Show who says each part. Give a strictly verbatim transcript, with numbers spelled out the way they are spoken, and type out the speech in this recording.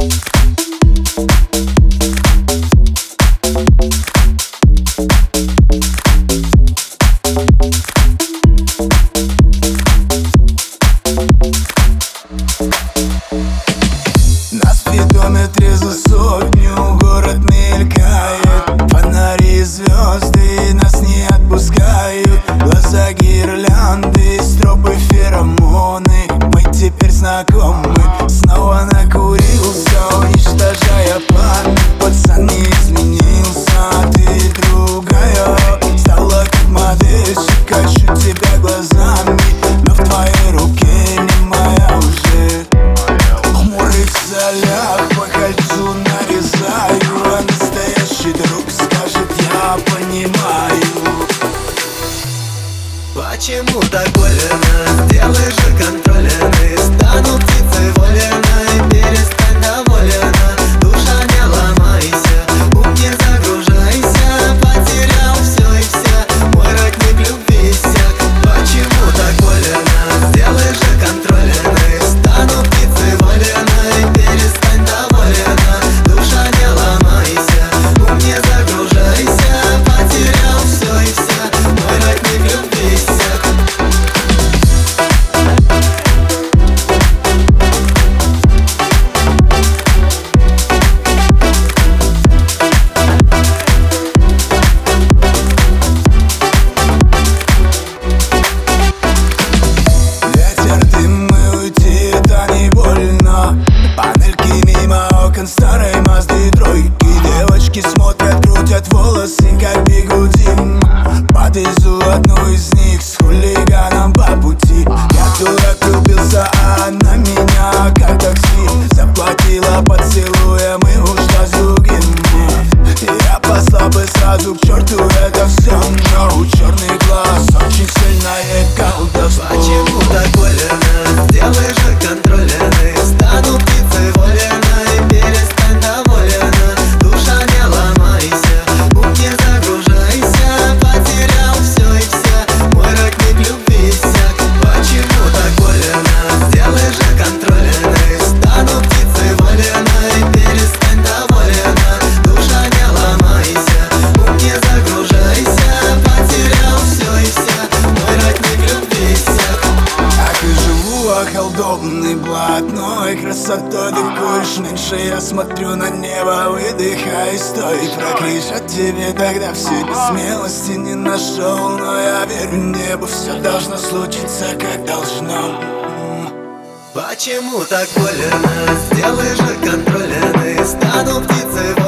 Speaker 1: На спидометре за сотню город мелькает, фонари и звезды нас не отпускают. Глаза гирлянды, стропы феромоны. Мы теперь знакомы. Снова накурился, уничтожая память. Пацан не изменился, ты другая. Стала как модельщик, хочу тебя глазами, но в твоей руке не моя уже. Хмурый соляк по кольцу нарезаю, а настоящий друг скажет: я понимаю.
Speaker 2: Почему так больно? Сделай же контрольный. Стану птицей вольной, перестань довольна. Душа, не ломайся, ум не загружайся. Потерял все и вся, мой родник любви иссяк. Почему так больно? Сделай же контрольный. Стану птицей вольной, перестань довольна. Душа, не ломайся, ум не загружайся. Потерял все и вся, мой родник любви иссяк.
Speaker 1: Старой Мазды тройки. Девочки смотрят, крутят волосы, как бигуди. Подвезу одну из них с хулиганом по пути. Я дурак, влюбился, а она меня как такси. Заплатила поцелуем и ушла с другим. Я послал бы сразу к черту это все, но у черный глаз очень сильное колдовство.
Speaker 2: Почему так больно? Сделай же контрольный. Стану птицей вольной, перестань довольна. Душа, не ломайся, ум не загружайся. Потерял все и вся, мой родник любви иссяк. Почему так больно? Сделай же контрольный. Стану птицей вольной, перестань довольна. Душа, не ломайся, ум не загружайся. Потерял все и вся, мой родник любви иссяк.
Speaker 1: Так и живу околдованный блатной красотой. Ты куришь меньше, я смотрю на небо, выдыхай, стой. Прокричать тебе тогда все без смелости не нашел. Но я верю небу, все должно случиться как должно.
Speaker 2: Почему так больно? Сделай же контрольный. Стану птицей